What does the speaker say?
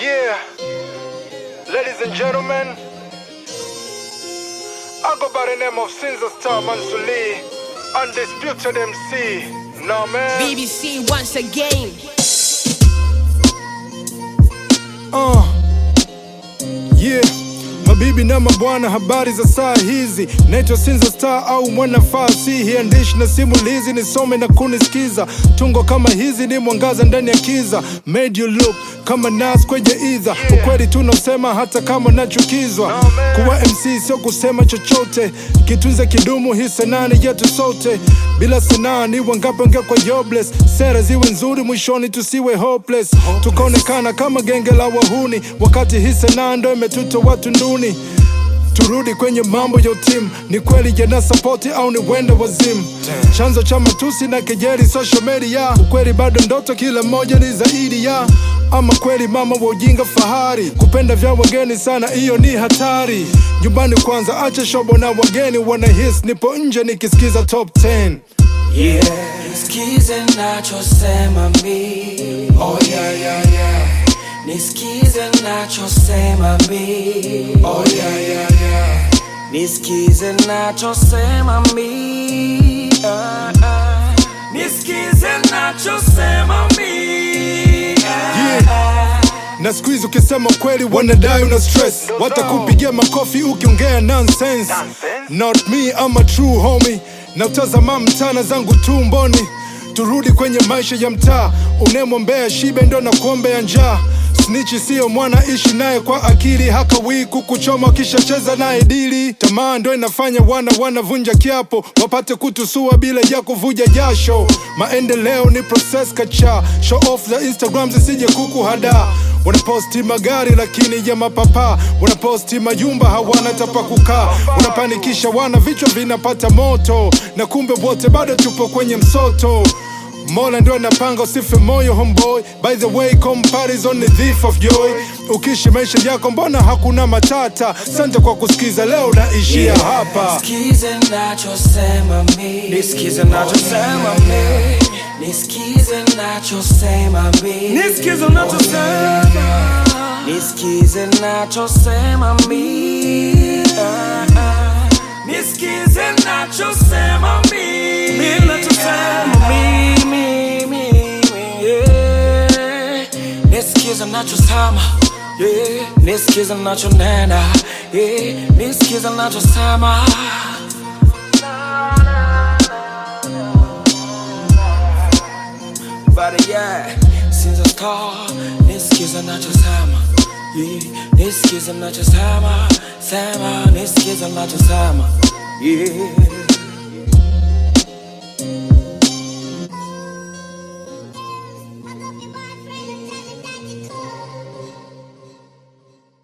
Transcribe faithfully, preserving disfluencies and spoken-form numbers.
Yeah, ladies and gentlemen, I go by the name of Sinza Star Mansuli, undisputed M C. No man. B B C once again. Uh, yeah. Mabibi na mabwana, habari za saa hizi. Naitwa Sinza Star au mwana fasihi, andishi na simulizi, nisome na kunisikiza. Tungo kama hizi ni mwangaza ndani ya kiza. Made you look kama Nas kwenye idha. Ukweli tunosema hata kama nachukizwa. Kuwa M C sio kusema chochote, kitunze kidumu hii sanaa ni yetu sote. Bila sanaa ni wangapi wangekuwa jobless. Sera ziwe nzuri mwishoni tusiwe hopeless. Tukaonekana kama genge la wahuni, wakati hii sanaa ndo imetuta watu nduni. Turudi kwenye mambo ya timu, ni kweli jana support au ni wenda wazimu. Chanzo cha matusi na kejeli social media, ukweli bado ndoto kila moja ni zaidi ya. Ama kweli mama wa ujinga fahari, kupenda vya wageni sana iyo ni hatari. Nyumbani kwanza acha shobo na wageni wanahisi nipo nje nikisikiza top ten. Yeah, nisikize nachosema mi. Oh yeah yeah yeah. Nisikize nachosema mi. Oh yeah yeah yeah. Nisikize nachosema mi. uh, uh. Nisikize nachosema mi. uh, uh. Na squeeze ukisema kweli wanadai una stress. Watakupigia makofi ukiongea nonsense. Not me, I'm a true homie. Na utazama mtana zangu tumboni. Turudi kwenye maisha ya mtaa, unemwombea shibe ndo na kuombea njaa. Snitchi sio mwana, ishi naye kwa akili. Hakawii kukuchoma kisha cheza naye dili. Tamaa ndo inafanya wana wanavunja kiapo, wapate kutusua bila ya kuvuja jasho. Maendeleo ni process kacha, show off za Instagram zisije kukuhada. Wanaposti magari lakini ya mapapa, wanaposti mayumba hawana tapa kukaa. Wanapanikisha wana, vichwa vinapata moto, na kumbe wote bado tupo kwenye msoto. Mola ndio anapanga usife moyo homeboy. By the way, comparison ni thief of joy. Ukishi maisha yako mbona hakuna matata. Asante kwa kusikiza, leo naishia yeah, hapa. Nisikize nachosema mi. Nisikize nachosema mi. Nisikize nachosema mi. Nisikize nachosema. Nisikize nachosema mi. uh, uh. Nisikize nachosema mi. Mi nachosema mi. Nisikize nachosema, yeah. Nisikize nachonena, yeah. Nisikize nachosema. But yeah, Sinza Star. Nisikize nachosema, yeah. Nisikize nachosema, sema. Nisikize nachosema, yeah.